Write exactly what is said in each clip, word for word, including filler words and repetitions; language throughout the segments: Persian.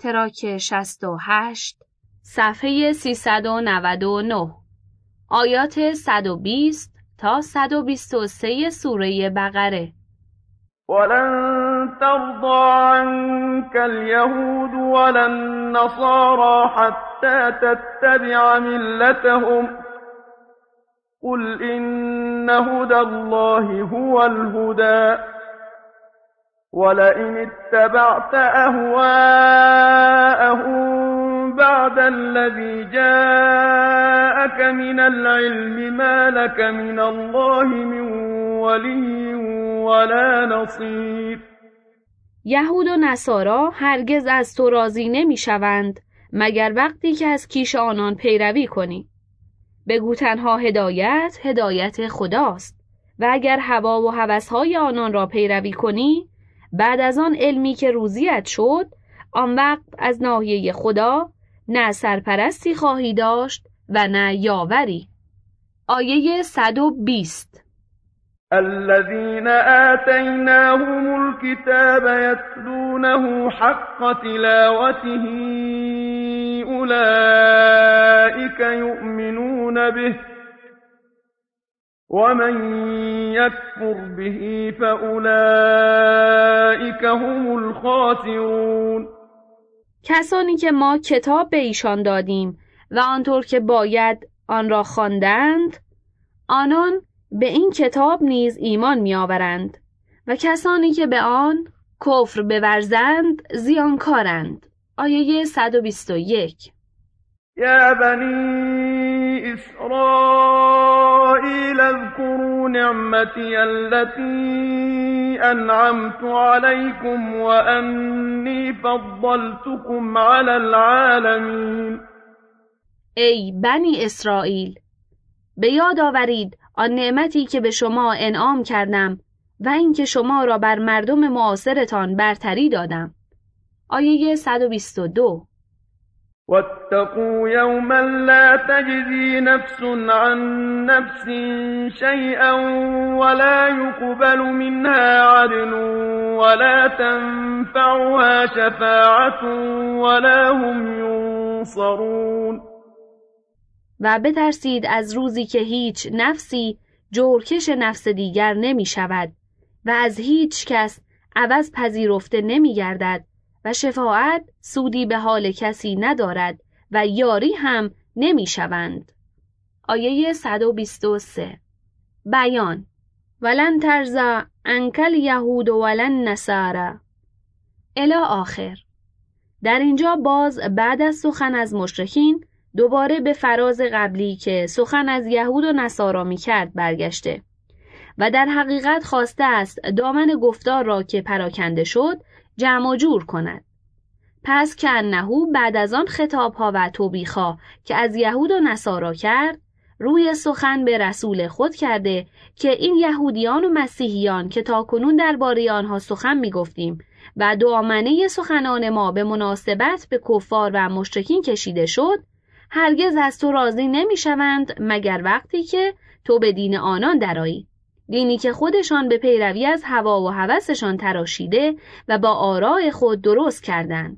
تراک شصت و هشت، صفحه سیصد و نود و نه، آیات صد و بیست تا صد و بیست و سه سوره بقره. ولن ترضى عنك اليهود ولا النصارى حتى تتبع ملتهم قل إن هدى الله هو الهدى ولئن اتبعت أهواءهم بعد الذي جاءك من العلم ما لك من الله من ولی ولا نصیر. یهود و نصارا هرگز از تو راضی نمی شوند مگر وقتی که از کیش آنان پیروی کنی. بگو تنها هدایت هدایت خداست و اگر هوا و هوسهای آنان را پیروی کنی، بعد از آن علمی که روزیت شد، آن وقت از ناحیه خدا نه سرپرستی خواهی داشت و نه یاوری. آیه صد و بیست. الذين آتيناهم الكتاب يتلونه حق تلاوته أولئك يؤمنون به ومن يكفر به فأولئك هم الخاسرون. کسانی که ما کتاب به ایشان دادیم و آنطور که باید آن را خواندند، آنان به این کتاب نیز ایمان می‌آورند و کسانی که به آن کفر بورزند زیانکارند. آیه صد و بیست و یک. یا بنی اسرائیل اذکروا نعمتی التي انعمت علیکم و انی فضلتکم علی العالمین. ای بنی اسرائیل، به یاد آورید آن نعمتی که به شما انعام کردم و اینکه شما را بر مردم معاصرتان برتری دادم. آیه صد و بیست و دو. واتقوا یوما لا تجزی نفس عن نفس شیئا ولا يقبل منها عدل ولا تنفعها شفاعة ولا هم ینصرون. و بترسید از روزی که هیچ نفسی جورکش نفس دیگر نمی شود و از هیچ کس عوض پذیرفته نمی گردد و شفاعت سودی به حال کسی ندارد و یاری هم نمی شوند. آیه صد و بیست و سه. بیان. ولن ترضى عنک الیهود ولن نصارى الی آخر. در اینجا باز بعد از سخن از مشرکین دوباره به فراز قبلی که سخن از یهود و نصارا می کرد برگشته و در حقیقت خواسته است دامن گفتار را که پراکنده شد جمع و جور کند. پس که انهو بعد از آن خطابها و توبیخها که از یهود و نصارا کرد، روی سخن به رسول خود کرده که این یهودیان و مسیحیان که تاکنون درباره آنها سخن می گفتیم و دامنه سخنان ما به مناسبت به کفار و مشرکین کشیده شد، هرگز از تو راضی نمی شوند مگر وقتی که تو به دین آنان درآیی، دینی که خودشان به پیروی از هوا و هوسشان تراشیده و با آراء خود درست کردند.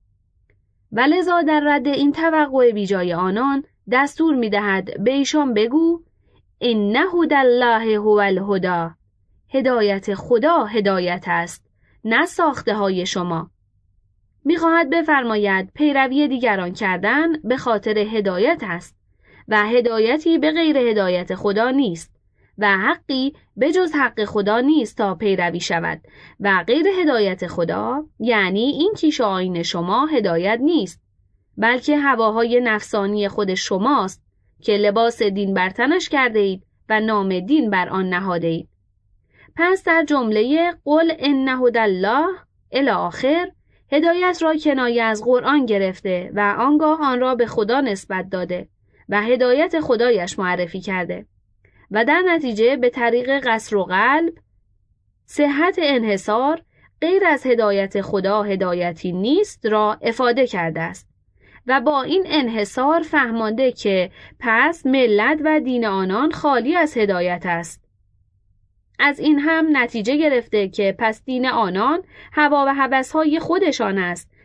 ولذا در رد این توقع بیجای آنان دستور می دهد به ایشان بگو ان هدی الله هو الهدی. هدایت خدا هدایت است، نه ساخته های شما. می‌خواهد بفرماید پیروی دیگران کردن به خاطر هدایت است و هدایتی به غیر هدایت خدا نیست و حقی به جز حق خدا نیست تا پیروی شود و غیر هدایت خدا یعنی این کیش آیین شما هدایت نیست، بلکه هواهای نفسانی خود شماست که لباس دین بر تنش کرده اید و نام دین بر آن نهاده اید. پس در جمله قل ان هدی الله الی آخر هدایت را کنایه از قرآن گرفته و آنگاه آن را به خدا نسبت داده و هدایت خدایش معرفی کرده و در نتیجه به طریق قصر و قلب صحت انحصار غیر از هدایت خدا هدایتی نیست را افاده کرده است و با این انحصار فهمانده که پس ملت و دین آنان خالی از هدایت است. از این هم نتیجه گرفته که پس دین آنان هوا و هوس‌های خودشان است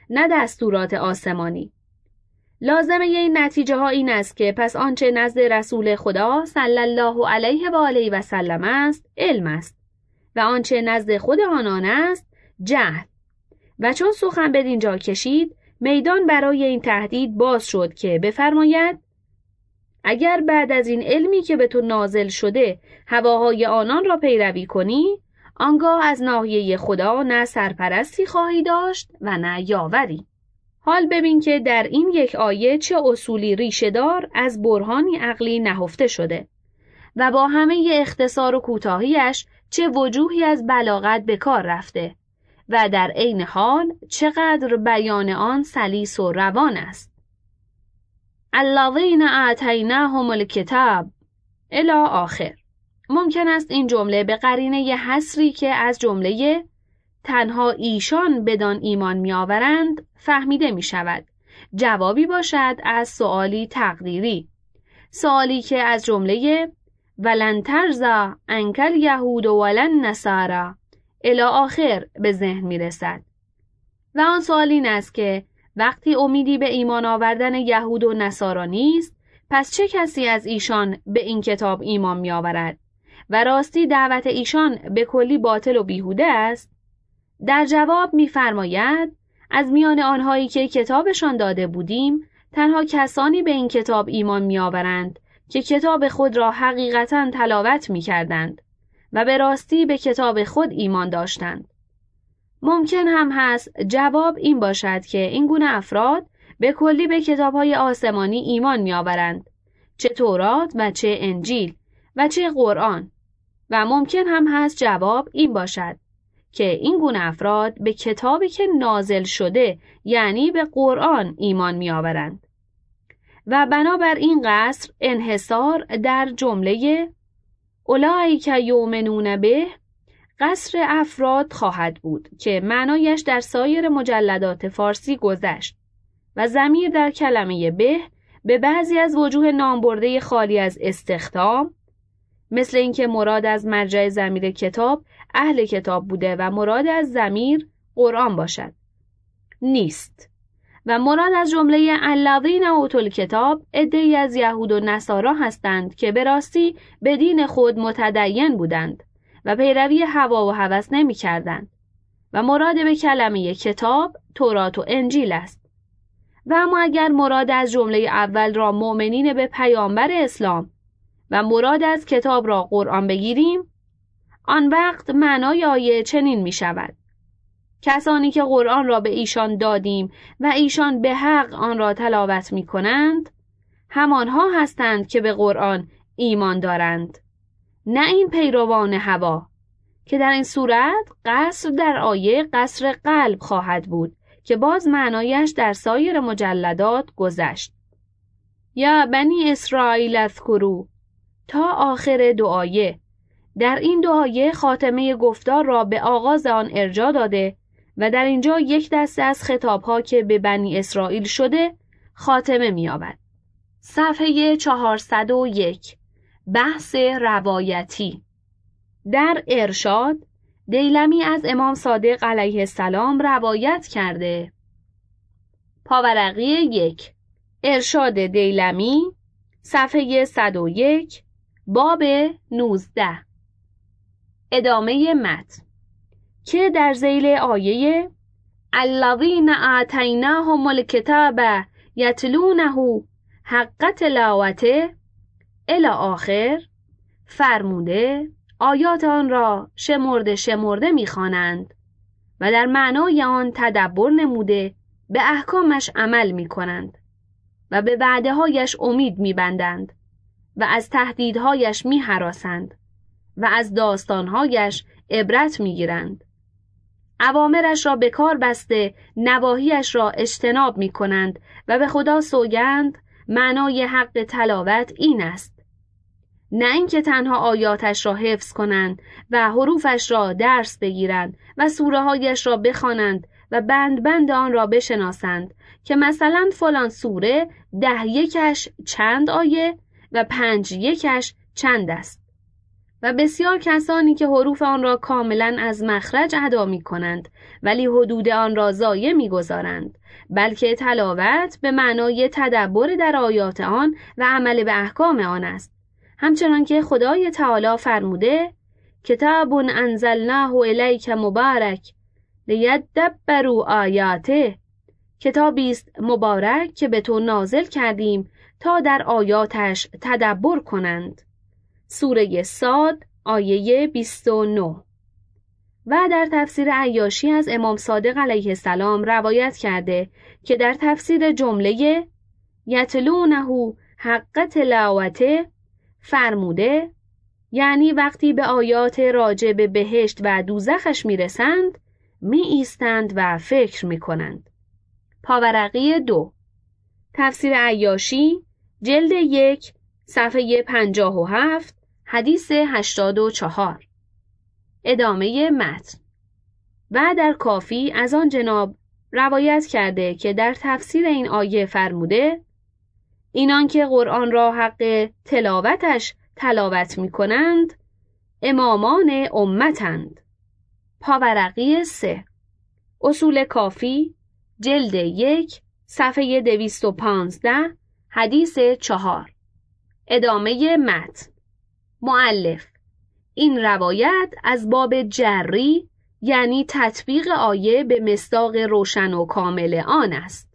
نه دستورات آسمانی. لازمه این نتیجه ها این است که پس آنچه نزد رسول خدا صلی الله علیه و آله و سلم است علم است و آنچه نزد خود آنان است جهل. و چون سخن بدین جا کشید میدان برای این تهدید باز شد که بفرماید اگر بعد از این علمی که به تو نازل شده هواهای آنان را پیروی کنی آنگاه از ناحیه خدا نه سرپرستی خواهی داشت و نه یاوری. حال ببین که در این یک آیه چه اصولی ریشه‌دار از برهانی عقلی نهفته شده و با همه اختصار و کوتاهیش چه وجوهی از بلاغت به کار رفته و در عین حال چقدر بیان آن سلیس و روان است. الذین آتیناهم الکتاب الی آخر. ممکن است این جمله به قرینه ی حصری که از جمله تنها ایشان بدان ایمان می آورند فهمیده می شود جوابی باشد از سؤالی تقدیری، سؤالی که از جمله ولن ترضی عنک الیهود ولن نصاری الی آخر به ذهن می رسد. و آن سؤال این است که وقتی امیدی به ایمان آوردن یهود و نصارا نیست پس چه کسی از ایشان به این کتاب ایمان می آورد و راستی دعوت ایشان به کلی باطل و بیهوده است؟ در جواب می‌فرماید از میان آنهایی که کتابشان داده بودیم تنها کسانی به این کتاب ایمان می‌آورند که کتاب خود را حقیقتاً تلاوت می‌کردند و به راستی به کتاب خود ایمان داشتند. ممکن هم هست جواب این باشد که این گونه افراد به کلی به کتاب‌های آسمانی ایمان می‌آورند، چه تورات و چه انجیل و چه قرآن. و ممکن هم هست جواب این باشد که این گونه افراد به کتابی که نازل شده یعنی به قرآن ایمان می آورند. و بنابر این قصر انحصار در جمله اولئک یؤمنون به قصر افراد خواهد بود که معنایش در سایر مجلدات فارسی گذشت و ضمیر در کلمه به به بعضی از وجوه نامبرده خالی از استخدام، مثل اینکه مراد از مرجع ضمیر کتاب اهل کتاب بوده و مراد از ضمیر قرآن باشد، نیست. و مراد از جمله الذین اوتوا الکتاب عده‌ای از یهود و نصارا هستند که به راستی به دین خود متدین بودند و پیروی هوا و هوس نمی کردند و مراد به کلمه کتاب تورات و انجیل است. و اما اگر مراد از جمله اول را مؤمنین به پیامبر اسلام و مراد از کتاب را قرآن بگیریم، آن وقت معنای آیه چنین می شود: کسانی که قرآن را به ایشان دادیم و ایشان به حق آن را تلاوت می کنند همانها هستند که به قرآن ایمان دارند، نه این پیروان هوا، که در این صورت قصر در آیه قصر قلب خواهد بود که باز معنایش در سایر مجلدات گذشت. یا بنی اسرائیل اذکروا تا آخر دو آیه. در این دو آیه خاتمه گفتار را به آغاز آن ارجاع داده و در اینجا یک دسته از خطابها که به بنی اسرائیل شده خاتمه می‌یابد. صفحه چهارصد و یک. بحث روایتی. در ارشاد دیلمی از امام صادق علیه السلام روایت کرده. پاورقی یک. ارشاد دیلمی، صفحه صد و یک، باب نوزده. ادامه متن که در ذیل آیه الذین آتیناهم الکتاب یتلونه حق تلاوته الی آخر فرموده آیات آن را شمرده شمرده می‌خوانند و در معنای آن تدبر نموده به احکامش عمل می‌کنند و به وعده‌هایش امید می‌بندند و از تهدیدهایش می‌هراسند و از داستانهایش عبرت می‌گیرند. اوامرش را به کار بسته نواهیش را اجتناب می‌کنند و به خدا سوگند معنای حق تلاوت این است: نه اینکه تنها آیاتش را حفظ کنند و حروفش را درس بگیرند و سوره‌هایش را بخوانند و بند بند آن را بشناسند که مثلا فلان سوره ده یکش چند آیه و پنج یکش چند است و بسیار کسانی که حروف آن را کاملا از مخرج ادا می کنند ولی حدود آن را ضایع می گذارند، بلکه تلاوت به معنای تدبر در آیات آن و عمل به احکام آن است. همچنان که خدای تعالی فرموده کتاب انزلناه الیک مبارک لیدبروا آیاته، کتابی است مبارک که به تو نازل کردیم تا در آیاتش تدبر کنند. سوره صاد آیه بیست و نه. و در تفسیر عیاشی از امام صادق علیه السلام روایت کرده که در تفسیر جمله یتلونه حق تلاوته فرموده یعنی وقتی به آیات راجع به بهشت و دوزخش میرسند می ایستند و فکر می کنند. پاورقی دو، تفسیر عیاشی، جلد یک، صفحه پنجاه و هفت، حدیث هشتاد و چهار. ادامه متن. و در کافی از آن جناب روایت کرده که در تفسیر این آیه فرموده اینان که قرآن را حق تلاوتش تلاوت می کنند امامان امتند. پاورقی سه، اصول کافی، جلد یک، صفحه دویست و پانزده، حدیث چهار. ادامه متن. مؤلف: این روایت از باب جری یعنی تطبیق آیه به مصداق روشن و کامل آن است.